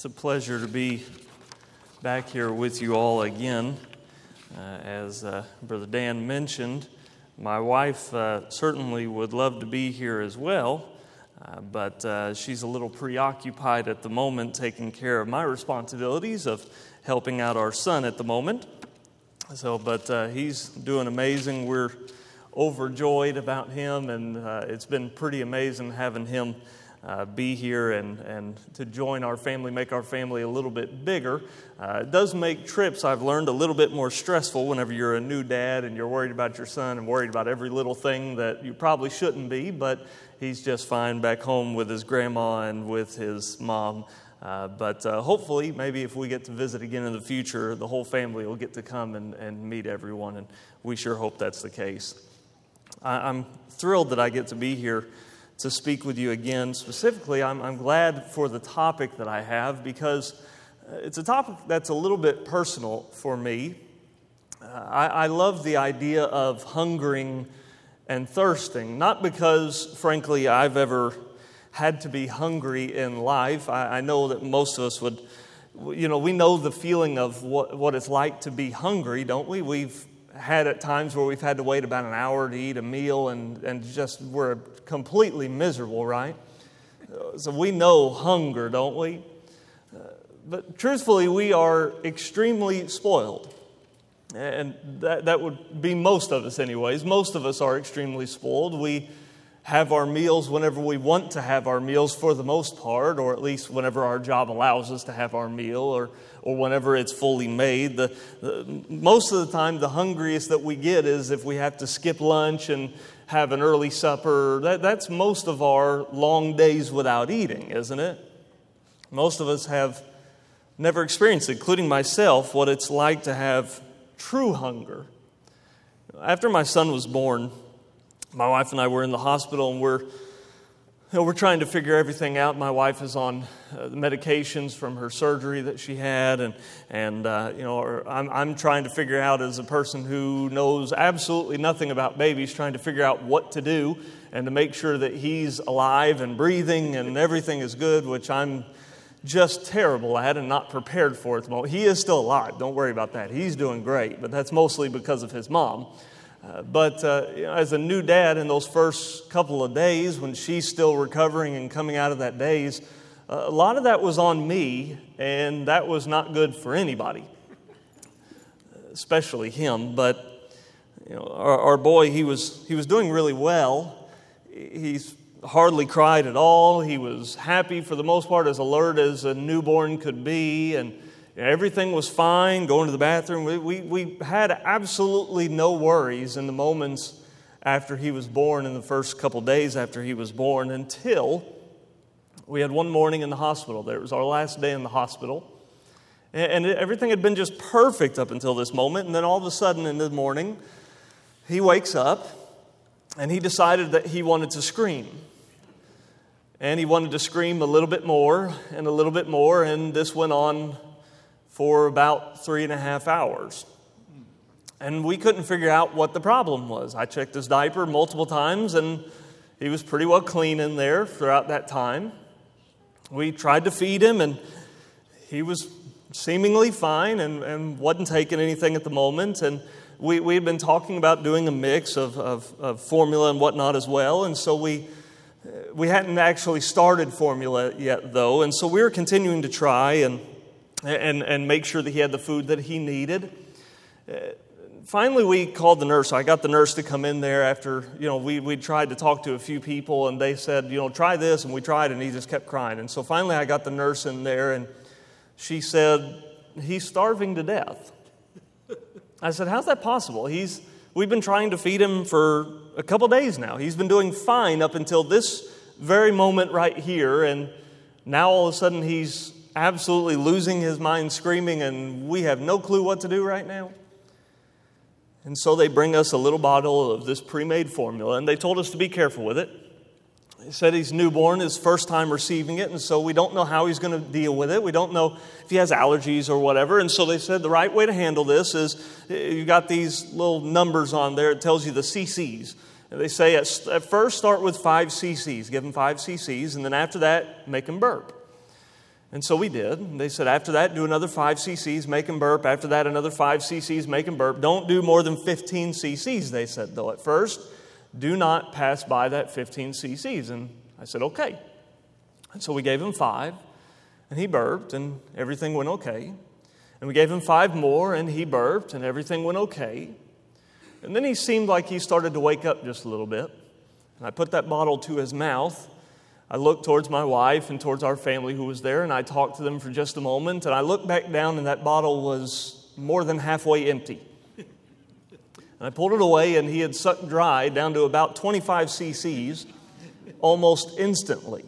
It's a pleasure to be back here with you all again. As Brother Dan mentioned, my wife certainly would love to be here as well, but she's a little preoccupied at the moment taking care of my responsibilities of helping out our son at the moment. But he's doing amazing. We're overjoyed about him, and it's been pretty amazing having him be here and to join our family, make our family a little bit bigger. It does make trips, I've learned, a little bit more stressful whenever you're a new dad and you're worried about your son and worried about every little thing that you probably shouldn't be, but he's just fine back home with his grandma and with his mom. But hopefully, maybe if we get to visit again in the future, the whole family will get to come and meet everyone, and we sure hope that's the case. I'm thrilled that I get to be here to speak with you again. Specifically, I'm glad for the topic that I have because it's a topic that's a little bit personal for me. I love the idea of hungering and thirsting, not because, frankly, I've ever had to be hungry in life. I know that most of us would, we know the feeling of what it's like to be hungry, don't we? We've had at times where we've had to wait about an hour to eat a meal and just we're completely miserable, right? So we know hunger, don't we? But truthfully, we are extremely spoiled. And that would be most of us anyways. Most of us are extremely spoiled. We have our meals whenever we want to have our meals for the most part, or at least whenever our job allows us to have our meal, or whenever it's fully made. Most of the time, the hungriest that we get is if we have to skip lunch and have an early supper. That's most of our long days without eating, isn't it? Most of us have never experienced, including myself, what it's like to have true hunger. After my son was born, my wife and I were in the hospital, and we're trying to figure everything out. My wife is on the medications from her surgery that she had, and I'm trying to figure out, as a person who knows absolutely nothing about babies, trying to figure out what to do and to make sure that he's alive and breathing and everything is good, which I'm just terrible at and not prepared for at the moment. He is still alive. Don't worry about that. He's doing great, but that's mostly because of his mom. But as a new dad, in those first couple of days when she's still recovering and coming out of that daze, a lot of that was on me, and that was not good for anybody, especially him. But our boy, he was doing really well. He's hardly cried at all. He was happy for the most part, as alert as a newborn could be, and everything was fine, going to the bathroom. We had absolutely no worries in the moments after he was born, in the first couple days after he was born, until we had one morning in the hospital. It was our last day in the hospital. And everything had been just perfect up until this moment. And then all of a sudden in the morning, he wakes up and he decided that he wanted to scream. And he wanted to scream a little bit more and a little bit more. And this went on for about 3.5 hours. And we couldn't figure out what the problem was. I checked his diaper multiple times, and he was pretty well clean in there throughout that time. We tried to feed him, and he was seemingly fine and wasn't taking anything at the moment. And we had been talking about doing a mix of formula and whatnot as well. And so we hadn't actually started formula yet, though. And so we were continuing to try and make sure that he had the food that he needed. Finally, we called the nurse. I got the nurse to come in there after, we tried to talk to a few people, and they said, try this, and we tried, and he just kept crying. And so finally, I got the nurse in there, and she said, he's starving to death. I said, how's that possible? We've been trying to feed him for a couple days now. He's been doing fine up until this very moment right here, and now all of a sudden he's absolutely losing his mind, screaming, and we have no clue what to do right now. And so they bring us a little bottle of this pre-made formula, and they told us to be careful with it. They said he's newborn, his first time receiving it, and so we don't know how he's going to deal with it. We don't know if he has allergies or whatever. And so they said the right way to handle this is you got these little numbers on there. It tells you the cc's. And they say at first start with 5 cc's. Give him 5 cc's, and then after that, make him burp. And so we did. And they said, after that, do another 5 cc's, make him burp. After that, another 5 cc's, make him burp. Don't do more than 15 cc's, they said, though, at first. Do not pass by that 15 cc's. And I said, okay. And so we gave him 5, and he burped, and everything went okay. And we gave him 5 more, and he burped, and everything went okay. And then he seemed like he started to wake up just a little bit. And I put that bottle to his mouth. I looked towards my wife and towards our family who was there, and I talked to them for just a moment. And I looked back down, and that bottle was more than halfway empty. And I pulled it away, and he had sucked dry down to about 25 cc's almost instantly.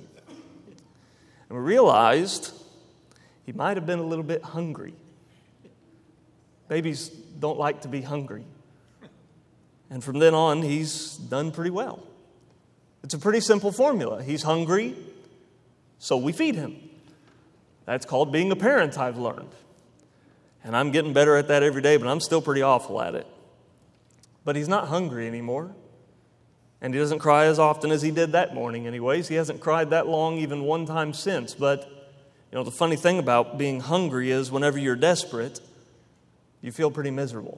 And we realized he might have been a little bit hungry. Babies don't like to be hungry. And from then on, he's done pretty well. It's a pretty simple formula. He's hungry, so we feed him. That's called being a parent, I've learned. And I'm getting better at that every day, but I'm still pretty awful at it. But he's not hungry anymore. And he doesn't cry as often as he did that morning anyways. He hasn't cried that long even one time since. But, the funny thing about being hungry is whenever you're desperate, you feel pretty miserable.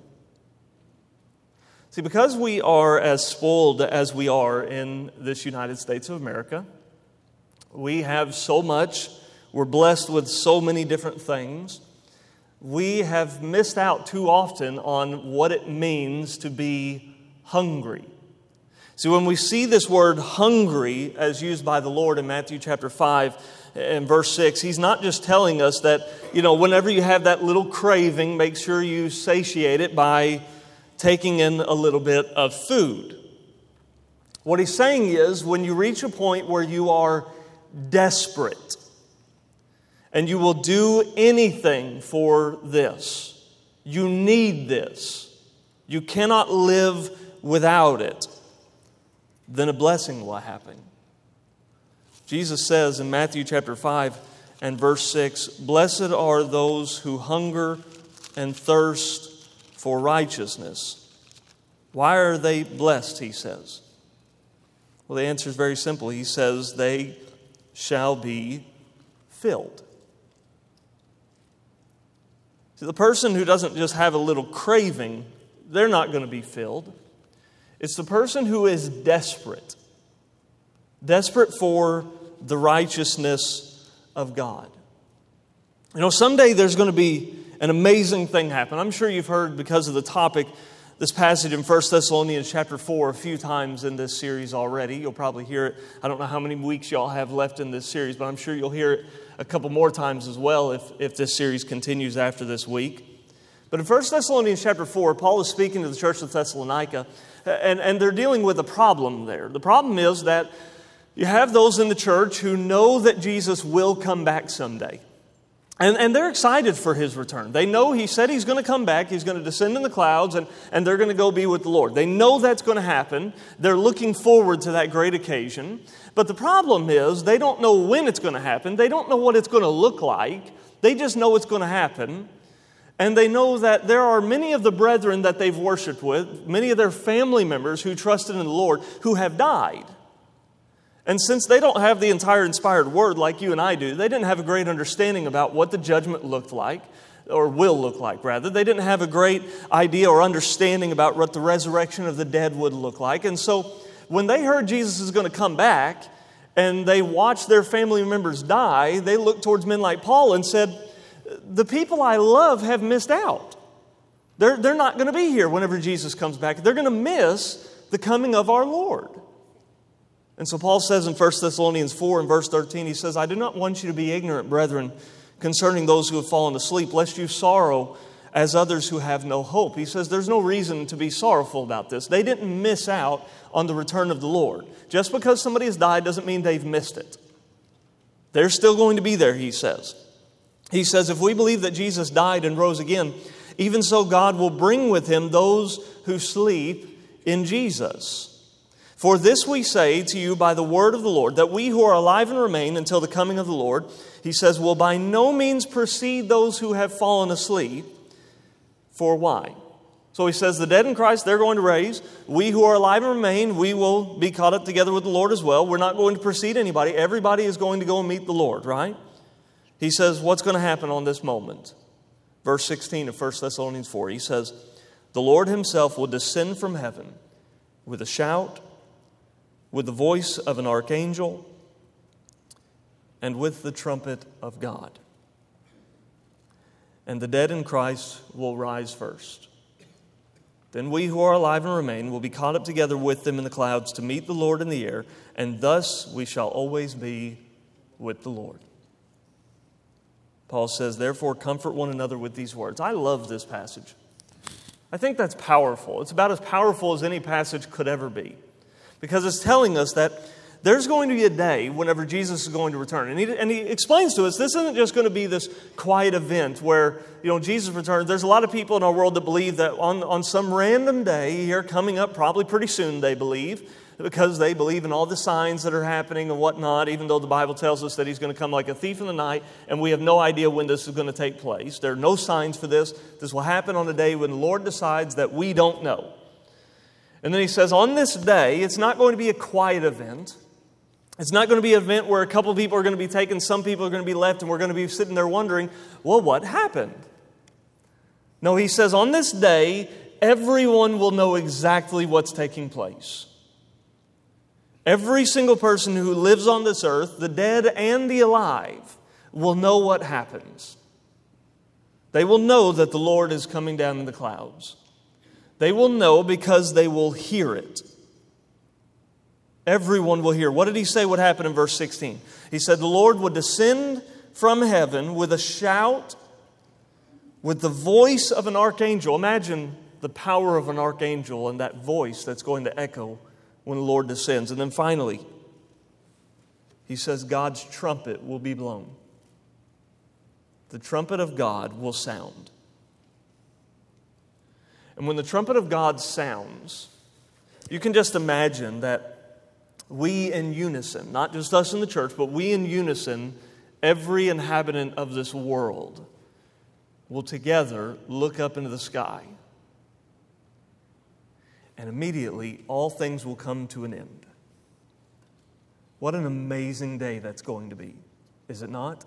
See, because we are as spoiled as we are in this United States of America, we have so much, we're blessed with so many different things, we have missed out too often on what it means to be hungry. See, when we see this word hungry as used by the Lord in Matthew chapter 5 and verse 6, He's not just telling us that, whenever you have that little craving, make sure you satiate it by taking in a little bit of food. What He's saying is when you reach a point where you are desperate and you will do anything for this, you need this, you cannot live without it, then a blessing will happen. Jesus says in Matthew chapter 5 and verse 6, "Blessed are those who hunger and thirst for righteousness." Why are they blessed, He says? Well, the answer is very simple. He says they shall be filled. See, the person who doesn't just have a little craving, they're not going to be filled. It's the person who is desperate for the righteousness of God. Someday there's going to be an amazing thing happen. I'm sure you've heard, because of the topic, this passage in 1 Thessalonians chapter 4 a few times in this series already. You'll probably hear it. I don't know how many weeks y'all have left in this series, but I'm sure you'll hear it a couple more times as well if this series continues after this week. But in 1 Thessalonians chapter 4, Paul is speaking to the church of Thessalonica, and they're dealing with a problem there. The problem is that you have those in the church who know that Jesus will come back someday. And they're excited for His return. They know He said He's going to come back. He's going to descend in the clouds, and they're going to go be with the Lord. They know that's going to happen. They're looking forward to that great occasion. But the problem is they don't know when it's going to happen. They don't know what it's going to look like. They just know it's going to happen. And they know that there are many of the brethren that they've worshiped with, many of their family members who trusted in the Lord, who have died. And since they don't have the entire inspired word like you and I do, they didn't have a great understanding about what the judgment looked like, or will look like, rather. They didn't have a great idea or understanding about what the resurrection of the dead would look like. And so when they heard Jesus is going to come back, and they watched their family members die, they looked towards men like Paul and said, the people I love have missed out. They're not going to be here whenever Jesus comes back. They're going to miss the coming of our Lord. And so Paul says in 1 Thessalonians 4 and verse 13, he says, "I do not want you to be ignorant, brethren, concerning those who have fallen asleep, lest you sorrow as others who have no hope." He says there's no reason to be sorrowful about this. They didn't miss out on the return of the Lord. Just because somebody has died doesn't mean they've missed it. They're still going to be there, he says. He says, if we believe that Jesus died and rose again, even so God will bring with Him those who sleep in Jesus. For this we say to you by the word of the Lord, that we who are alive and remain until the coming of the Lord, he says, will by no means precede those who have fallen asleep. For why? So he says, the dead in Christ, they're going to raise. We who are alive and remain, we will be caught up together with the Lord as well. We're not going to precede anybody. Everybody is going to go and meet the Lord, right? He says, what's going to happen on this moment? Verse 16 of 1 Thessalonians 4, he says, the Lord himself will descend from heaven with a shout, with the voice of an archangel, and with the trumpet of God. And the dead in Christ will rise first. Then we who are alive and remain will be caught up together with them in the clouds to meet the Lord in the air, and thus we shall always be with the Lord. Paul says, therefore, comfort one another with these words. I love this passage. I think that's powerful. It's about as powerful as any passage could ever be. Because it's telling us that there's going to be a day whenever Jesus is going to return. And he explains to us, this isn't just going to be this quiet event where, Jesus returns. There's a lot of people in our world that believe that on some random day here coming up, probably pretty soon, they believe, because they believe in all the signs that are happening and whatnot, even though the Bible tells us that he's going to come like a thief in the night, and we have no idea when this is going to take place. There are no signs for this. This will happen on a day when the Lord decides that we don't know. And then he says, on this day, it's not going to be a quiet event. It's not going to be an event where a couple of people are going to be taken, some people are going to be left, and we're going to be sitting there wondering, well, what happened? No, he says, on this day, everyone will know exactly what's taking place. Every single person who lives on this earth, the dead and the alive, will know what happens. They will know that the Lord is coming down in the clouds. They will know because they will hear it. Everyone will hear. What did he say would happen in verse 16? He said the Lord would descend from heaven with a shout, with the voice of an archangel. Imagine the power of an archangel and that voice that's going to echo when the Lord descends. And then finally, he says God's trumpet will be blown. The trumpet of God will sound. And when the trumpet of God sounds, you can just imagine that we in unison, not just us in the church, but we in unison, every inhabitant of this world will together look up into the sky. And immediately, all things will come to an end. What an amazing day that's going to be, is it not?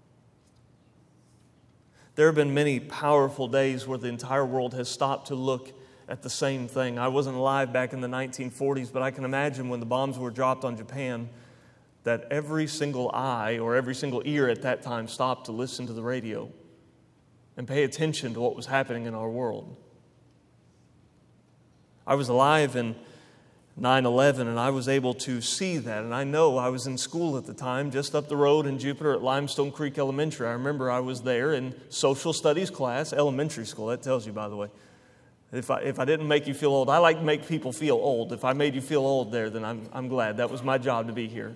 There have been many powerful days where the entire world has stopped to look at the same thing. I wasn't alive back in the 1940s, but I can imagine when the bombs were dropped on Japan that every single eye or every single ear at that time stopped to listen to the radio and pay attention to what was happening in our world. I was alive in 9/11, and I was able to see that. And I know I was in school at the time, just up the road in Jupiter at Limestone Creek Elementary. I remember I was there in social studies class, elementary school. That tells you, by the way. If I didn't make you feel old, I like to make people feel old. If I made you feel old there, then I'm glad. That was my job to be here.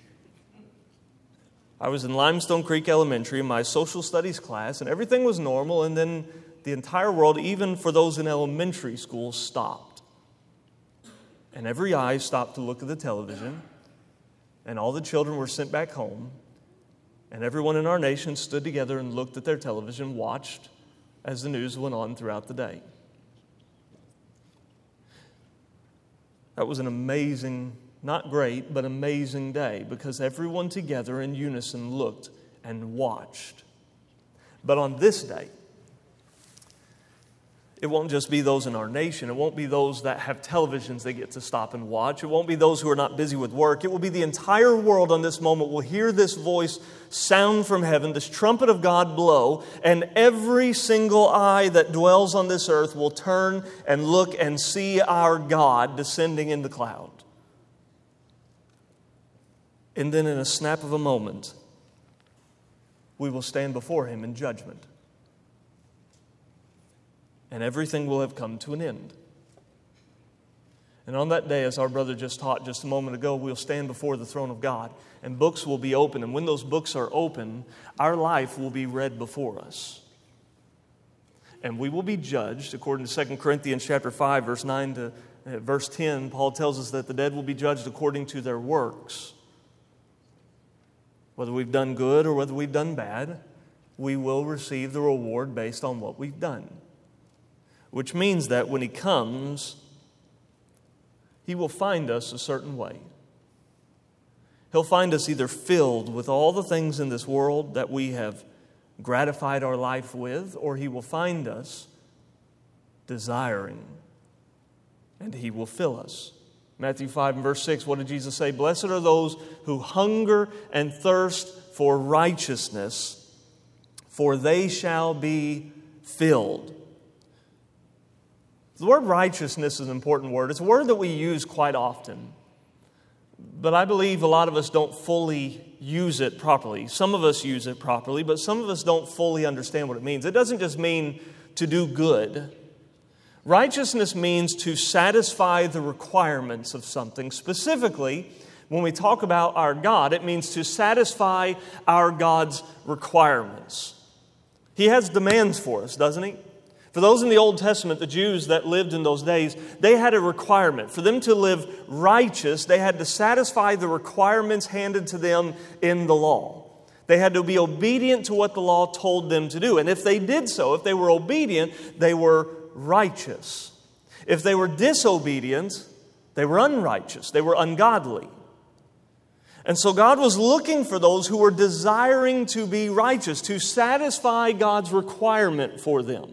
I was in Limestone Creek Elementary in my social studies class, and everything was normal. And then the entire world, even for those in elementary school, stopped. And every eye stopped to look at the television, and all the children were sent back home, and everyone in our nation stood together and looked at their television, watched as the news went on throughout the day. That was an amazing, not great, but amazing day, because everyone together in unison looked and watched. But on this day, it won't just be those in our nation. It won't be those that have televisions they get to stop and watch. It won't be those who are not busy with work. It will be the entire world on this moment will hear this voice sound from heaven, this trumpet of God blow, and every single eye that dwells on this earth will turn and look and see our God descending in the cloud. And then in a snap of a moment, we will stand before Him in judgment. And everything will have come to an end. And on that day, as our brother just taught just a moment ago, we'll stand before the throne of God, and books will be open. And when those books are open, our life will be read before us. And we will be judged, according to 2 Corinthians chapter 5, verse 9 to verse 10. Paul tells us that the dead will be judged according to their works. Whether we've done good or whether we've done bad, we will receive the reward based on what we've done. Which means that when He comes, He will find us a certain way. He'll find us either filled with all the things in this world that we have gratified our life with, or He will find us desiring, and He will fill us. Matthew 5 and verse 6, what did Jesus say? Blessed are those who hunger and thirst for righteousness, for they shall be filled. The word righteousness is an important word. It's a word that we use quite often. But I believe a lot of us don't fully use it properly. Some of us use it properly, but some of us don't fully understand what it means. It doesn't just mean to do good. Righteousness means to satisfy the requirements of something. Specifically, when we talk about our God, it means to satisfy our God's requirements. He has demands for us, doesn't He? For those in the Old Testament, the Jews that lived in those days, they had a requirement. For them to live righteous, they had to satisfy the requirements handed to them in the law. They had to be obedient to what the law told them to do. And if they did so, if they were obedient, they were righteous. If they were disobedient, they were unrighteous. They were ungodly. And so God was looking for those who were desiring to be righteous, to satisfy God's requirement for them.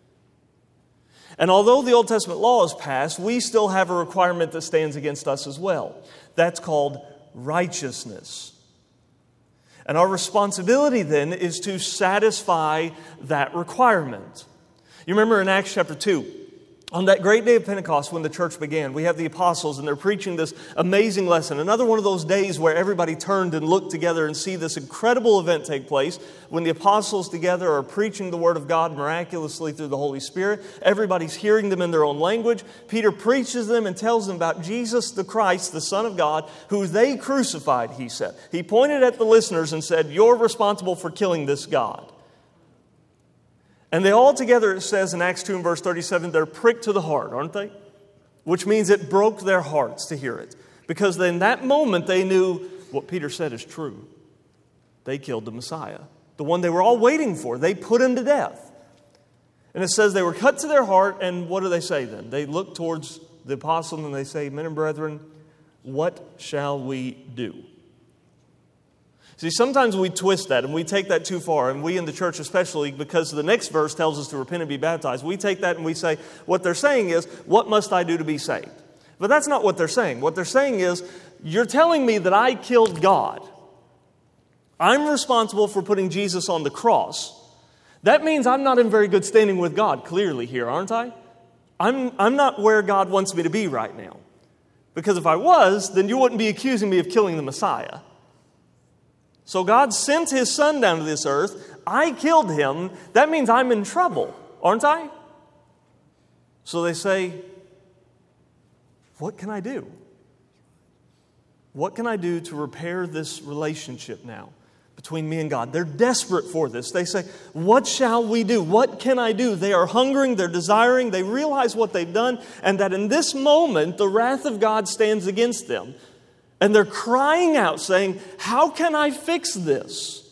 And although the Old Testament law is passed, we still have a requirement that stands against us as well. That's called righteousness. And our responsibility then is to satisfy that requirement. You remember in Acts chapter 2, on that great day of Pentecost when the church began, we have the apostles and they're preaching this amazing lesson. Another one of those days where everybody turned and looked together and see this incredible event take place when the apostles together are preaching the Word of God miraculously through the Holy Spirit. Everybody's hearing them in their own language. Peter preaches them and tells them about Jesus the Christ, the Son of God, who they crucified, he said. He pointed at the listeners and said, "You're responsible for killing this God." And they all together, it says in Acts 2 and verse 37, they're pricked to the heart, aren't they? Which means it broke their hearts to hear it. Because in that moment they knew what Peter said is true. They killed the Messiah, the one they were all waiting for. They put Him to death. And it says they were cut to their heart, and what do they say then? They look towards the apostle and they say, "Men and brethren, what shall we do?" See, sometimes we twist that and we take that too far, and we in the church especially, because the next verse tells us to repent and be baptized, we take that and we say, what they're saying is, what must I do to be saved? But that's not what they're saying. What they're saying is, you're telling me that I killed God. I'm responsible for putting Jesus on the cross. That means I'm not in very good standing with God, clearly here, aren't I? I'm not where God wants me to be right now. Because if I was, then you wouldn't be accusing me of killing the Messiah. So God sent His Son down to this earth. I killed Him. That means I'm in trouble, aren't I? So they say, what can I do? What can I do to repair this relationship now between me and God? They're desperate for this. They say, what shall we do? What can I do? They are hungering, they're desiring, they realize what they've done, and that in this moment, the wrath of God stands against them. And they're crying out saying, how can I fix this?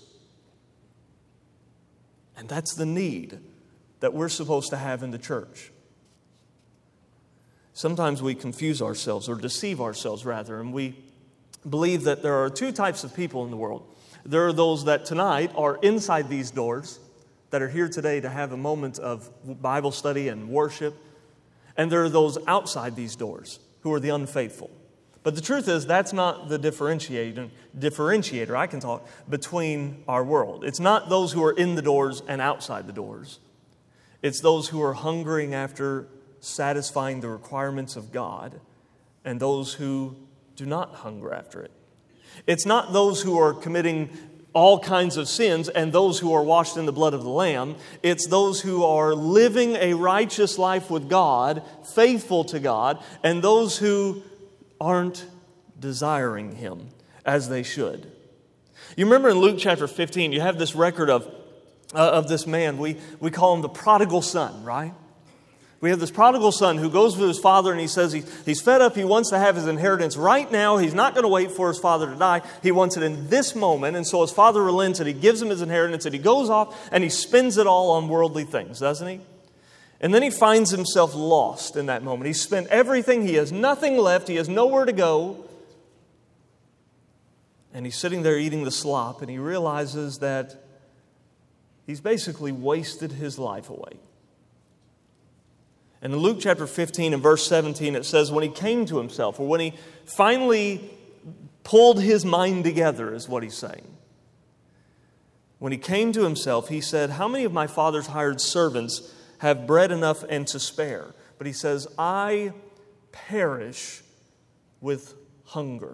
And that's the need that we're supposed to have in the church. Sometimes we confuse ourselves, or deceive ourselves rather, and we believe that there are two types of people in the world. There are those that tonight are inside these doors, that are here today to have a moment of Bible study and worship. And there are those outside these doors who are the unfaithful. But the truth is, that's not the differentiator, I can talk, between our world. It's not those who are in the doors and outside the doors. It's those who are hungering after satisfying the requirements of God and those who do not hunger after it. It's not those who are committing all kinds of sins and those who are washed in the blood of the Lamb. It's those who are living a righteous life with God, faithful to God, and those who aren't desiring Him as they should. You remember in Luke chapter 15, you have this record of this man. We call him the prodigal son, right? We have this prodigal son who goes with his father and he says he's fed up. He wants to have his inheritance right now. He's not going to wait for his father to die. He wants it in this moment. And so his father relents and he gives him his inheritance and he goes off and he spends it all on worldly things, doesn't he? And then he finds himself lost in that moment. He's spent everything. He has nothing left. He has nowhere to go. And he's sitting there eating the slop, and he realizes that he's basically wasted his life away. And in Luke chapter 15 and verse 17, it says, when he came to himself, or when he finally pulled his mind together, is what he's saying. When he came to himself, he said, how many of my father's hired servants have bread enough and to spare? But he says, I perish with hunger.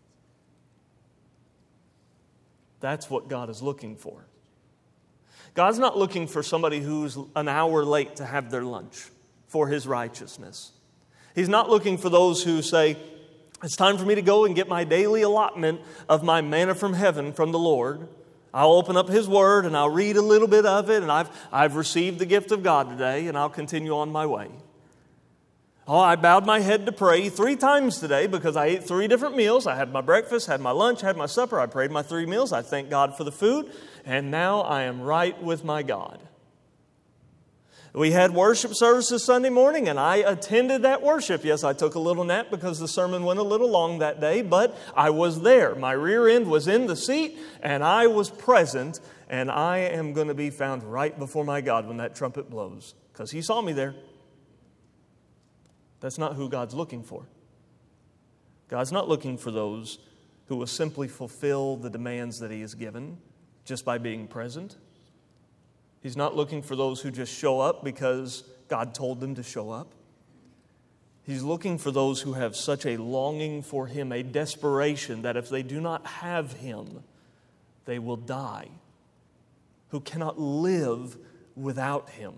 That's what God is looking for. God's not looking for somebody who's an hour late to have their lunch for His righteousness. He's not looking for those who say, it's time for me to go and get my daily allotment of my manna from heaven from the Lord. I'll open up His Word and I'll read a little bit of it, and I've received the gift of God today, and I'll continue on my way. Oh, I bowed my head to pray 3 times today because I ate 3 different meals. I had my breakfast, had my lunch, had my supper. I prayed my 3 meals. I thank God for the food, and now I am right with my God. We had worship services Sunday morning, and I attended that worship. Yes, I took a little nap because the sermon went a little long that day, but I was there. My rear end was in the seat, and I was present, and I am going to be found right before my God when that trumpet blows, because He saw me there. That's not who God's looking for. God's not looking for those who will simply fulfill the demands that He has given just by being present. He's not looking for those who just show up because God told them to show up. He's looking for those who have such a longing for Him, a desperation that if they do not have Him, they will die, who cannot live without Him.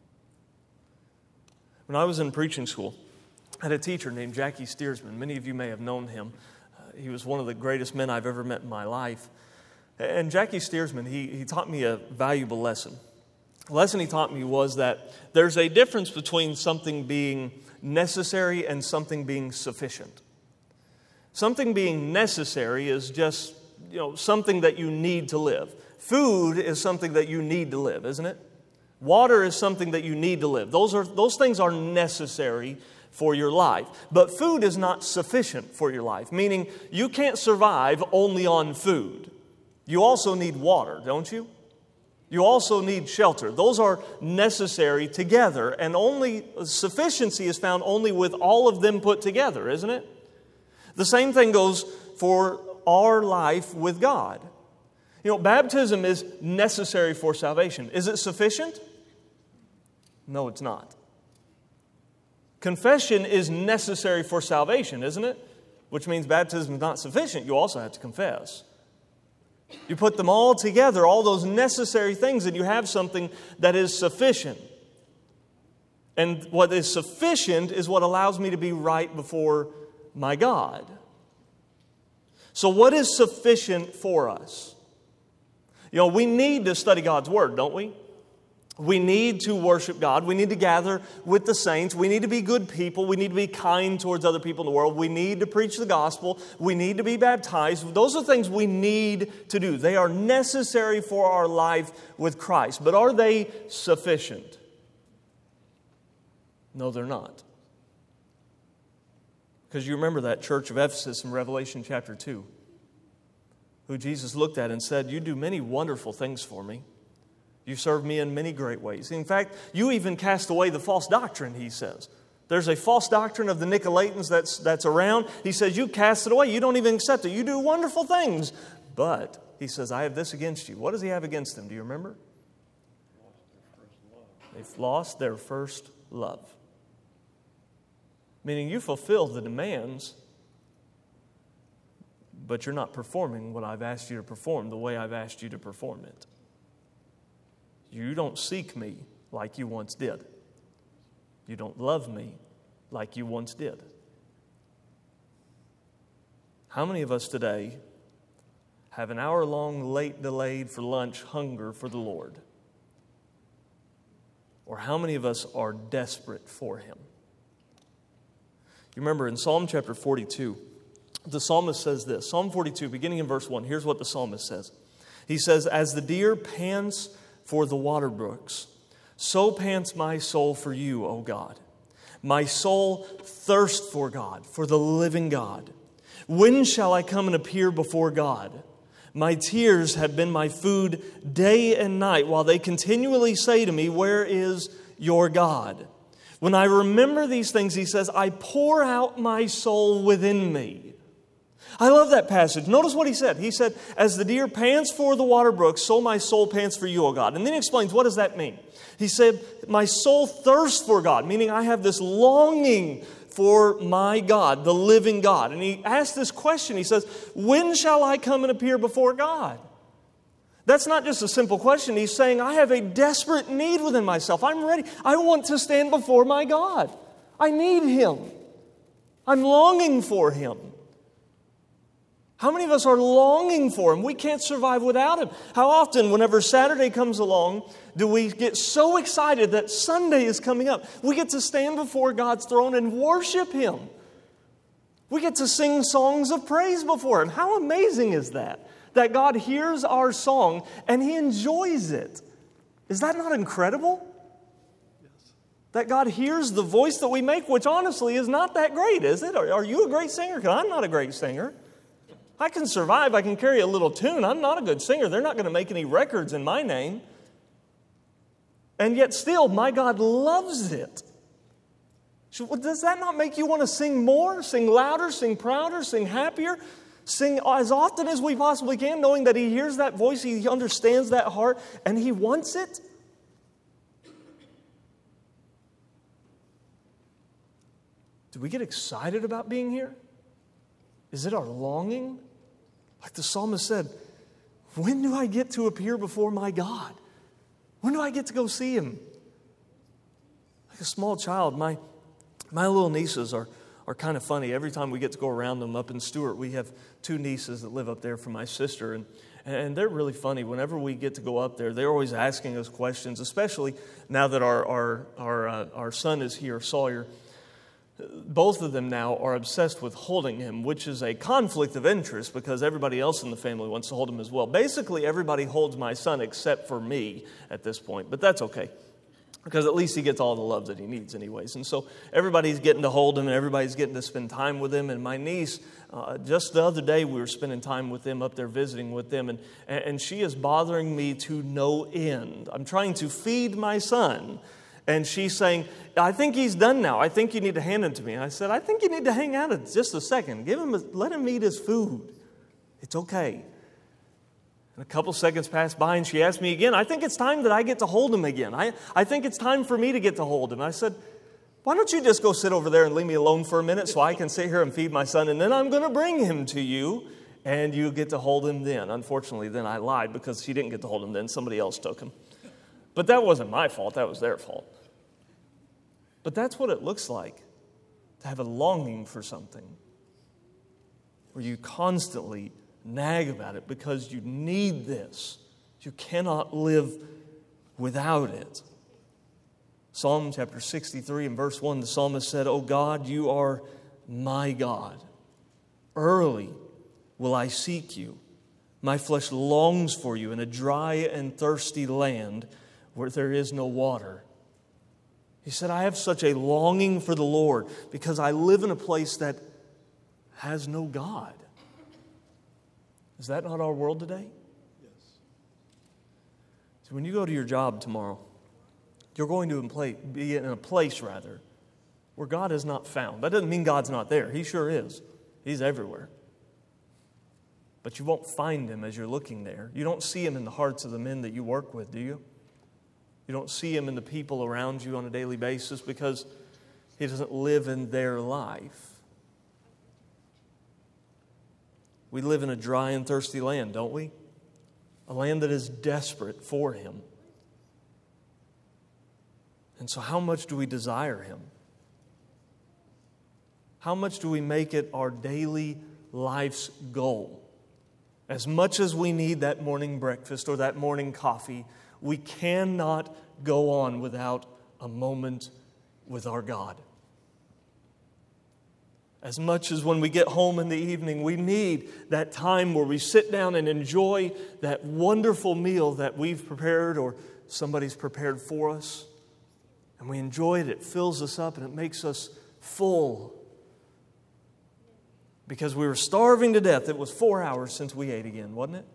When I was in preaching school, I had a teacher named Jackie Steersman. Many of you may have known him. He was one of the greatest men I've ever met in my life. And Jackie Steersman, he taught me a valuable lesson. The lesson he taught me was that there's a difference between something being necessary and something being sufficient. Something being necessary is just, something that you need to live. Food is something that you need to live, isn't it? Water is something that you need to live. Those things are necessary for your life. But food is not sufficient for your life, meaning you can't survive only on food. You also need water, don't you? You also need shelter. Those are necessary together, and only sufficiency is found only with all of them put together, isn't it? The same thing goes for our life with God. Baptism is necessary for salvation. Is it sufficient? No, it's not. Confession is necessary for salvation, isn't it? Which means baptism is not sufficient. You also have to confess. You put them all together, all those necessary things, and you have something that is sufficient. And what is sufficient is what allows me to be right before my God. So what is sufficient for us? We need to study God's Word, don't we? We need to worship God. We need to gather with the saints. We need to be good people. We need to be kind towards other people in the world. We need to preach the gospel. We need to be baptized. Those are things we need to do. They are necessary for our life with Christ. But are they sufficient? No, they're not. Because you remember that church of Ephesus in Revelation chapter 2, who Jesus looked at and said, "You do many wonderful things for me. You serve me in many great ways. In fact, you even cast away the false doctrine," he says. There's a false doctrine of the Nicolaitans that's around. He says, you cast it away. You don't even accept it. You do wonderful things. But, he says, I have this against you. What does he have against them? Do you remember? They've lost their first love. Meaning you fulfill the demands, but you're not performing what I've asked you to perform the way I've asked you to perform it. You don't seek me like you once did. You don't love me like you once did. How many of us today have an hour-long late delayed for lunch hunger for the Lord? Or how many of us are desperate for Him? You remember in Psalm chapter 42, the psalmist says this. Psalm 42, beginning in verse 1, here's what the psalmist says. He says, "As the deer pants for the water brooks, so pants my soul for you, O God. My soul thirsts for God, for the living God. When shall I come and appear before God? My tears have been my food day and night, while they continually say to me, where is your God? When I remember these things, he says, I pour out my soul within me. I love that passage. Notice what he said. He said, as the deer pants for the water brook, so my soul pants for you, O God. And then he explains, what does that mean? He said, my soul thirsts for God, meaning I have this longing for my God, the living God. And he asked this question. He says, when shall I come and appear before God? That's not just a simple question. He's saying, I have a desperate need within myself. I'm ready. I want to stand before my God. I need Him. I'm longing for Him. How many of us are longing for Him? We can't survive without Him. How often, whenever Saturday comes along, do we get so excited that Sunday is coming up? We get to stand before God's throne and worship Him. We get to sing songs of praise before Him. How amazing is that? That God hears our song and He enjoys it. Is that not incredible? Yes. That God hears the voice that we make, which honestly is not that great, is it? Are you a great singer? Because I'm not a great singer. I can survive. I can carry a little tune. I'm not a good singer. They're not going to make any records in my name. And yet still, my God loves it. Does that not make you want to sing more, sing louder, sing prouder, sing happier? Sing as often as we possibly can, knowing that He hears that voice, He understands that heart, and He wants it? Do we get excited about being here? Is it our longing? Like the psalmist said, when do I get to appear before my God? When do I get to go see Him? Like a small child, my little nieces are kind of funny. Every time we get to go around them up in Stewart, we have 2 nieces that live up there from my sister, and they're really funny. Whenever we get to go up there, they're always asking us questions, especially now that our son is here, Sawyer. Both of them now are obsessed with holding him, which is a conflict of interest because everybody else in the family wants to hold him as well. Basically, everybody holds my son except for me at this point, but that's okay because at least he gets all the love that he needs anyways. And so everybody's getting to hold him and everybody's getting to spend time with him. And my niece, just the other day we were spending time with them up there visiting with them, and she is bothering me to no end. I'm trying to feed my son. And she's saying, I think he's done now. I think you need to hand him to me. And I said, I think you need to hang out just a second. Let him eat his food. It's okay. And a couple seconds passed by and she asked me again, I think it's time that I get to hold him again. I think it's time for me to get to hold him. And I said, why don't you just go sit over there and leave me alone for a minute so I can sit here and feed my son, and then I'm going to bring him to you and you get to hold him then. Unfortunately, then I lied because she didn't get to hold him then. Somebody else took him. But that wasn't my fault. That was their fault. But that's what it looks like to have a longing for something where you constantly nag about it because you need this. You cannot live without it. Psalm chapter 63 and verse 1, the psalmist said, O God, you are my God. Early will I seek you. My flesh longs for you in a dry and thirsty land where there is no water. He said, I have such a longing for the Lord because I live in a place that has no God. Is that not our world today? Yes. So when you go to your job tomorrow, you're going to be in a place, where God is not found. That doesn't mean God's not there. He sure is. He's everywhere. But you won't find Him as you're looking there. You don't see Him in the hearts of the men that you work with, do you? You don't see Him in the people around you on a daily basis because He doesn't live in their life. We live in a dry and thirsty land, don't we? A land that is desperate for Him. And so how much do we desire Him? How much do we make it our daily life's goal? As much as we need that morning breakfast or that morning coffee, we cannot go on without a moment with our God. As much as when we get home in the evening, we need that time where we sit down and enjoy that wonderful meal that we've prepared or somebody's prepared for us. And we enjoy it. It fills us up and it makes us full. because we were starving to death. It was 4 hours since we ate again, wasn't it?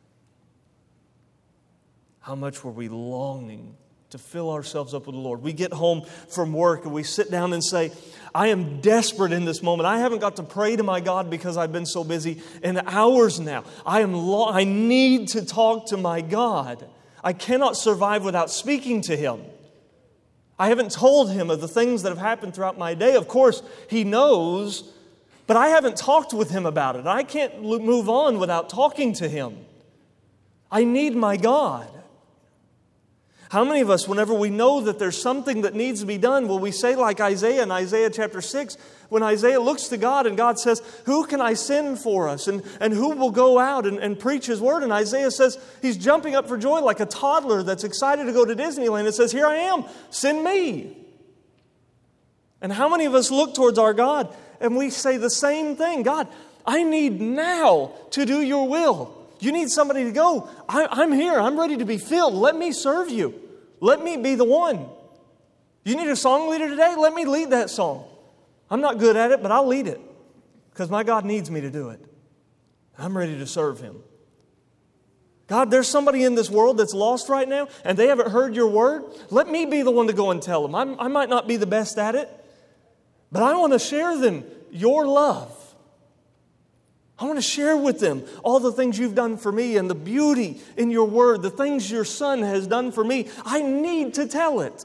How much were we longing to fill ourselves up with the Lord? We get home from work and we sit down and say, I am desperate in this moment. I haven't got to pray to my God because I've been so busy in hours now. I need to talk to my God. I cannot survive without speaking to Him. I haven't told Him of the things that have happened throughout my day. Of course, He knows, but I haven't talked with Him about it. I can't move on without talking to Him. I need my God. How many of us, whenever we know that there's something that needs to be done, will we say like Isaiah in Isaiah chapter 6, when Isaiah looks to God and God says, who can I send for us? And who will go out and preach His word? And Isaiah says, he's jumping up for joy like a toddler that's excited to go to Disneyland and says, here I am, send me. And how many of us look towards our God and we say the same thing? God, I need now to do your will. You need somebody to go. I'm here. I'm ready to be filled. Let me serve you. Let me be the one. You need a song leader today? Let me lead that song. I'm not good at it, but I'll lead it because my God needs me to do it. I'm ready to serve Him. God, there's somebody in this world that's lost right now and they haven't heard your word. Let me be the one to go and tell them. I might not be the best at it, but I want to share them your love. I want to share with them all the things you've done for me and the beauty in your word, the things your Son has done for me. I need to tell it.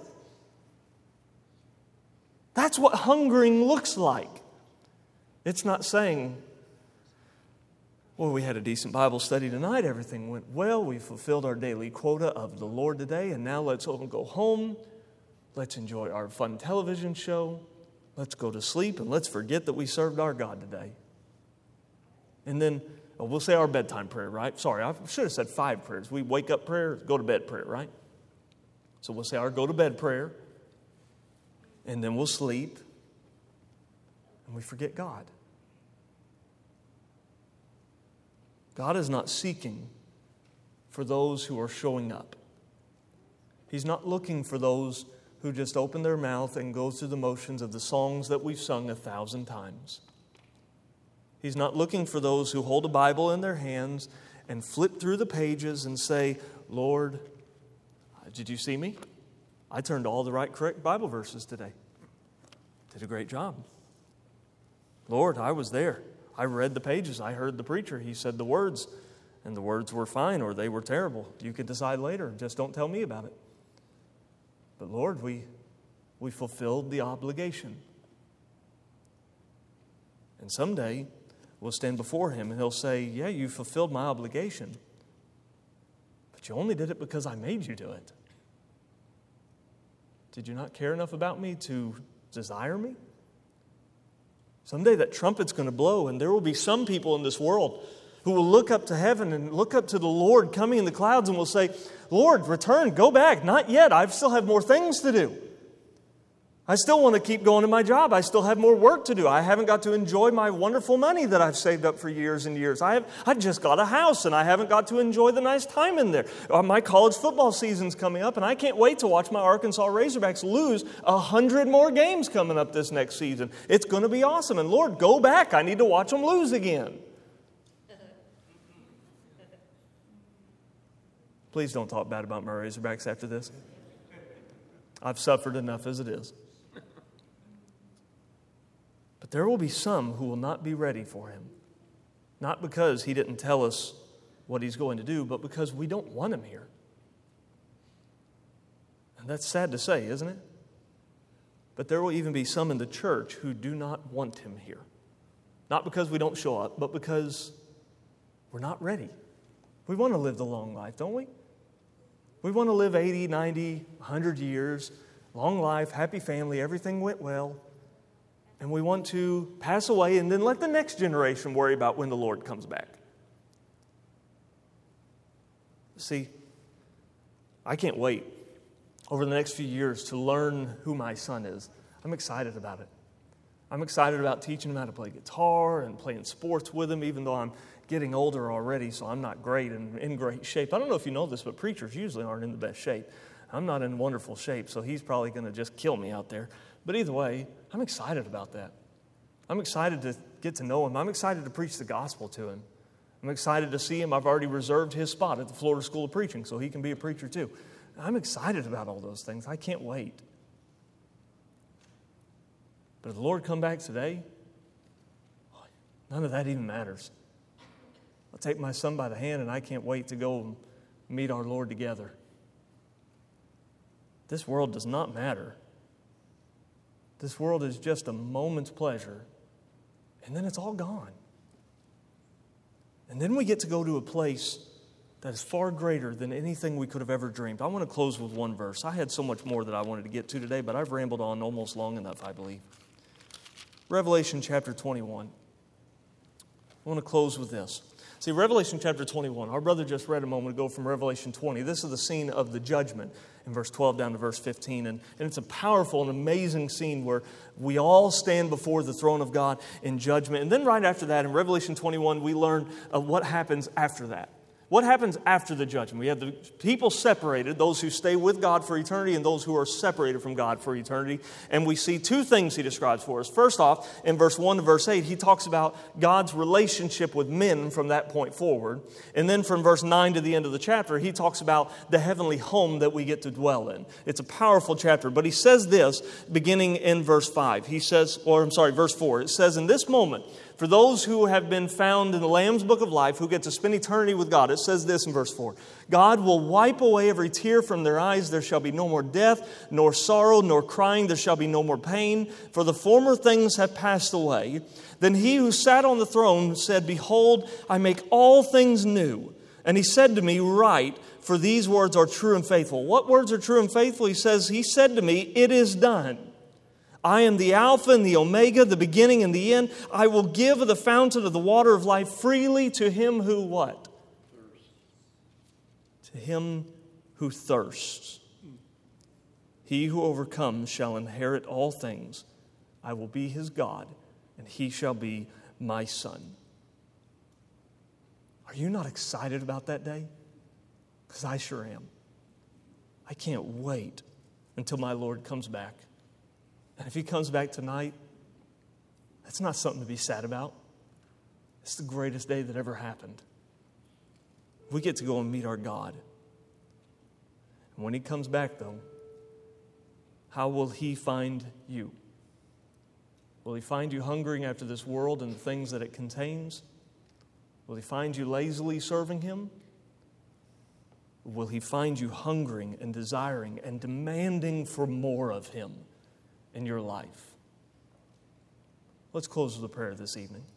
That's what hungering looks like. It's not saying, well, we had a decent Bible study tonight. Everything went well. We fulfilled our daily quota of the Lord today. And now let's all go home. Let's enjoy our fun television show. Let's go to sleep and let's forget that we served our God today. And then we'll say our bedtime prayer, right? Sorry, I should have said 5 prayers. We wake up prayer, go to bed prayer, right? So we'll say our go to bed prayer. And then we'll sleep. And we forget God. God is not seeking for those who are showing up. He's not looking for those who just open their mouth and go through the motions of the songs that we've sung 1,000 times. He's not looking for those who hold a Bible in their hands and flip through the pages and say, Lord, did you see me? I turned all the right, correct Bible verses today. Did a great job. Lord, I was there. I read the pages. I heard the preacher. He said the words, and the words were fine or they were terrible. You could decide later. Just don't tell me about it. But Lord, we fulfilled the obligation. And someday, we'll stand before Him and He'll say, yeah, you fulfilled my obligation. But you only did it because I made you do it. Did you not care enough about me to desire me? Someday that trumpet's going to blow and there will be some people in this world who will look up to heaven and look up to the Lord coming in the clouds and will say, Lord, return, go back. Not yet. I still have more things to do. I still want to keep going to my job. I still have more work to do. I haven't got to enjoy my wonderful money that I've saved up for years and years. I just got a house and I haven't got to enjoy the nice time in there. My college football season's coming up and I can't wait to watch my Arkansas Razorbacks lose 100 more games coming up this next season. It's going to be awesome. And Lord, go back. I need to watch them lose again. Please don't talk bad about my Razorbacks after this. I've suffered enough as it is. But there will be some who will not be ready for Him. Not because He didn't tell us what He's going to do, but because we don't want Him here. And that's sad to say, isn't it? But there will even be some in the church who do not want Him here. Not because we don't show up, but because we're not ready. We want to live the long life, don't we? We want to live 80, 90, 100 years, long life, happy family, everything went well. And we want to pass away and then let the next generation worry about when the Lord comes back. See, I can't wait over the next few years to learn who my son is. I'm excited about it. I'm excited about teaching him how to play guitar and playing sports with him, even though I'm getting older already, so I'm not great and in great shape. I don't know if you know this, but preachers usually aren't in the best shape. I'm not in wonderful shape, so he's probably going to just kill me out there. But either way, I'm excited about that. I'm excited to get to know him. I'm excited to preach the gospel to him. I'm excited to see him. I've already reserved his spot at the Florida School of Preaching so he can be a preacher too. I'm excited about all those things. I can't wait. But if the Lord come back today, none of that even matters. I'll take my son by the hand and I can't wait to go and meet our Lord together. This world does not matter. This world is just a moment's pleasure, and then it's all gone. And then we get to go to a place that is far greater than anything we could have ever dreamed. I want to close with one verse. I had so much more that I wanted to get to today, but I've rambled on almost long enough, I believe. Revelation chapter 21. I want to close with this. See, Revelation chapter 21, our brother just read a moment ago from Revelation 20. This is the scene of the judgment in verse 12 down to verse 15. And it's a powerful and amazing scene where we all stand before the throne of God in judgment. And then right after that, in Revelation 21, we learn what happens after that. What happens after the judgment? We have the people separated, those who stay with God for eternity and those who are separated from God for eternity. And we see two things he describes for us. First off, in verse 1 to verse 8, he talks about God's relationship with men from that point forward. And then from verse 9 to the end of the chapter, he talks about the heavenly home that we get to dwell in. It's a powerful chapter. But he says this beginning in verse 5. He says, verse 4. It says, in this moment, for those who have been found in the Lamb's Book of Life, who get to spend eternity with God, it says this in verse 4. God will wipe away every tear from their eyes. There shall be no more death, nor sorrow, nor crying. There shall be no more pain, for the former things have passed away. Then he who sat on the throne said, behold, I make all things new. And he said to me, write, for these words are true and faithful. What words are true and faithful? He said to me, it is done. I am the Alpha and the Omega, the beginning and the end. I will give of the fountain of the water of life freely to him who what? To him who thirsts. He who overcomes shall inherit all things. I will be his God, and he shall be my son. Are you not excited about that day? Because I sure am. I can't wait until my Lord comes back. And if he comes back tonight, that's not something to be sad about. It's the greatest day that ever happened. We get to go and meet our God. And when he comes back, though, how will he find you? Will he find you hungering after this world and the things that it contains? Will he find you lazily serving him? Or will he find you hungering and desiring and demanding for more of him in your life? Let's close with a prayer this evening.